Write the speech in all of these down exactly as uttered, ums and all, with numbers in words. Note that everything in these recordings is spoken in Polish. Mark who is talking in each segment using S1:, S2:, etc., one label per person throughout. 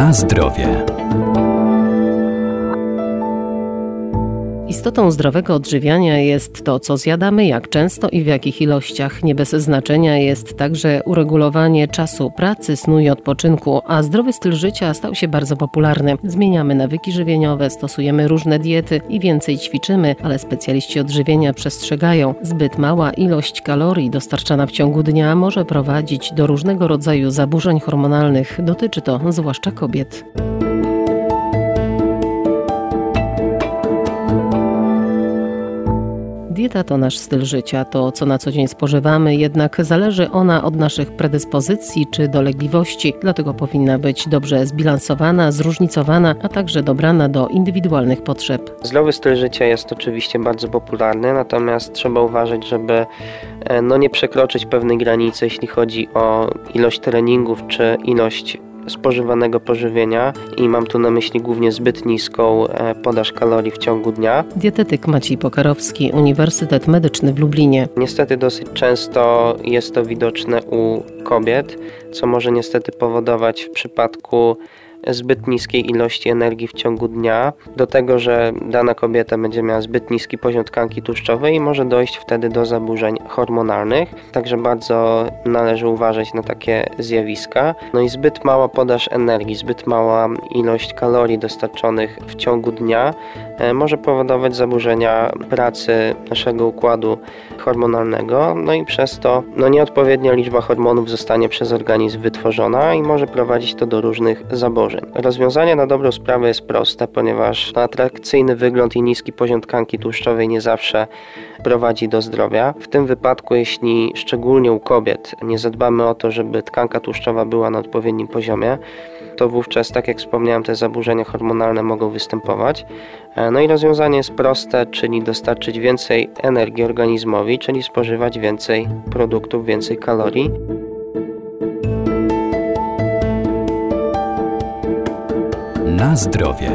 S1: Na zdrowie.
S2: Istotą zdrowego odżywiania jest to, co zjadamy, jak często i w jakich ilościach. Nie bez znaczenia jest także uregulowanie czasu pracy, snu i odpoczynku, a zdrowy styl życia stał się bardzo popularny. Zmieniamy nawyki żywieniowe, stosujemy różne diety i więcej ćwiczymy, ale specjaliści odżywienia przestrzegają. Zbyt mała ilość kalorii dostarczana w ciągu dnia może prowadzić do różnego rodzaju zaburzeń hormonalnych. Dotyczy to zwłaszcza kobiet. Dieta to nasz styl życia, to co na co dzień spożywamy, jednak zależy ona od naszych predyspozycji czy dolegliwości, dlatego powinna być dobrze zbilansowana, zróżnicowana, a także dobrana do indywidualnych potrzeb.
S3: Zdrowy styl życia jest oczywiście bardzo popularny, natomiast trzeba uważać, żeby no, nie przekroczyć pewnej granicy, jeśli chodzi o ilość treningów czy ilość spożywanego pożywienia i mam tu na myśli głównie zbyt niską podaż kalorii w ciągu dnia.
S2: Dietetyk Maciej Pokarowski, Uniwersytet Medyczny w Lublinie.
S3: Niestety dosyć często jest to widoczne u kobiet, co może niestety powodować w przypadku zbyt niskiej ilości energii w ciągu dnia do tego, że dana kobieta będzie miała zbyt niski poziom tkanki tłuszczowej i może dojść wtedy do zaburzeń hormonalnych. Także bardzo należy uważać na takie zjawiska. No i zbyt mała podaż energii, zbyt mała ilość kalorii dostarczonych w ciągu dnia może powodować zaburzenia pracy naszego układu hormonalnego, no i przez to no nieodpowiednia liczba hormonów zostanie przez organizm wytworzona i może prowadzić to do różnych zaburzeń. Rozwiązanie na dobrą sprawę jest proste, ponieważ atrakcyjny wygląd i niski poziom tkanki tłuszczowej nie zawsze prowadzi do zdrowia. W tym wypadku, jeśli szczególnie u kobiet nie zadbamy o to, żeby tkanka tłuszczowa była na odpowiednim poziomie, to wówczas, tak jak wspomniałem, te zaburzenia hormonalne mogą występować. No i rozwiązanie jest proste, czyli dostarczyć więcej energii organizmowi, czyli spożywać więcej produktów, więcej kalorii.
S1: Na zdrowie.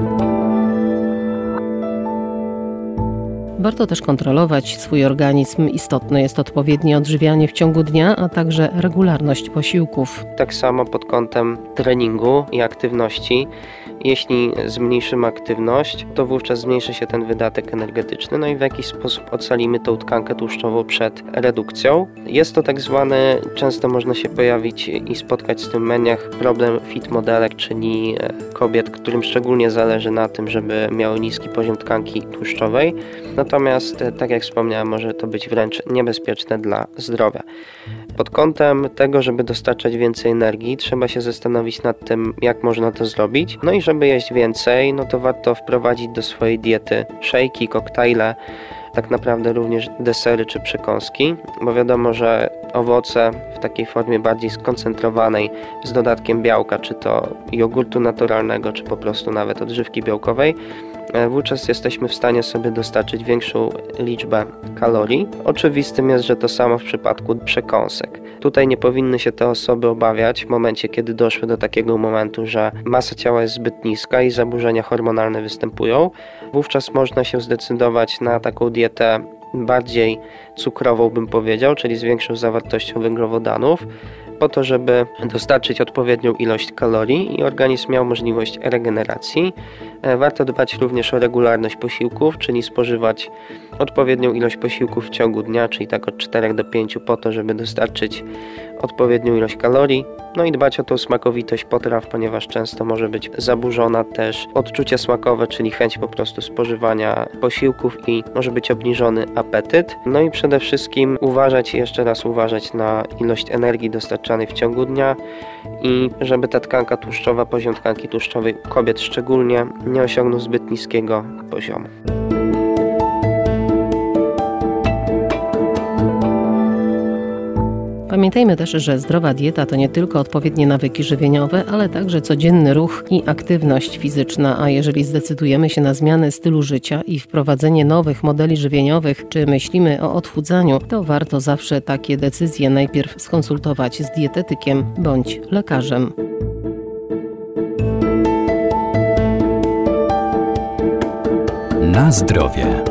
S2: Warto też kontrolować swój organizm. Istotne jest odpowiednie odżywianie w ciągu dnia, a także regularność posiłków.
S3: Tak samo pod kątem treningu i aktywności. Jeśli zmniejszymy aktywność, to wówczas zmniejszy się ten wydatek energetyczny, no i w jakiś sposób ocalimy tą tkankę tłuszczową przed redukcją. Jest to tak zwany, często można się pojawić i spotkać z tym w mediach, problem fit modelek, czyli kobiet, którym szczególnie zależy na tym, żeby miały niski poziom tkanki tłuszczowej. Natomiast, tak jak wspomniałem, może to być wręcz niebezpieczne dla zdrowia. Pod kątem tego, żeby dostarczać więcej energii, trzeba się zastanowić nad tym, jak można to zrobić. No i żeby jeść więcej, no to warto wprowadzić do swojej diety szejki, koktajle, tak naprawdę również desery czy przekąski, bo wiadomo, że owoce w takiej formie bardziej skoncentrowanej z dodatkiem białka, czy to jogurtu naturalnego, czy po prostu nawet odżywki białkowej, wówczas jesteśmy w stanie sobie dostarczyć większą liczbę kalorii. Oczywistym jest, że to samo w przypadku przekąsek. Tutaj nie powinny się te osoby obawiać w momencie, kiedy doszły do takiego momentu, że masa ciała jest zbyt niska i zaburzenia hormonalne występują. Wówczas można się zdecydować na taką dietę bardziej cukrową, bym powiedział, czyli z większą zawartością węglowodanów, po to, żeby dostarczyć odpowiednią ilość kalorii i organizm miał możliwość regeneracji. Warto dbać również o regularność posiłków, czyli spożywać odpowiednią ilość posiłków w ciągu dnia, czyli tak od czterech do pięciu, po to, żeby dostarczyć odpowiednią ilość kalorii. No i dbać o tą smakowitość potraw, ponieważ często może być zaburzona też odczucie smakowe, czyli chęć po prostu spożywania posiłków i może być obniżony apetyt. No i przede wszystkim uważać, jeszcze raz uważać na ilość energii dostarczanej w ciągu dnia i żeby ta tkanka tłuszczowa, poziom tkanki tłuszczowej u kobiet szczególnie nie osiągnął zbyt niskiego poziomu.
S2: Pamiętajmy też, że zdrowa dieta to nie tylko odpowiednie nawyki żywieniowe, ale także codzienny ruch i aktywność fizyczna, a jeżeli zdecydujemy się na zmianę stylu życia i wprowadzenie nowych modeli żywieniowych, czy myślimy o odchudzaniu, to warto zawsze takie decyzje najpierw skonsultować z dietetykiem bądź lekarzem.
S1: Na zdrowie.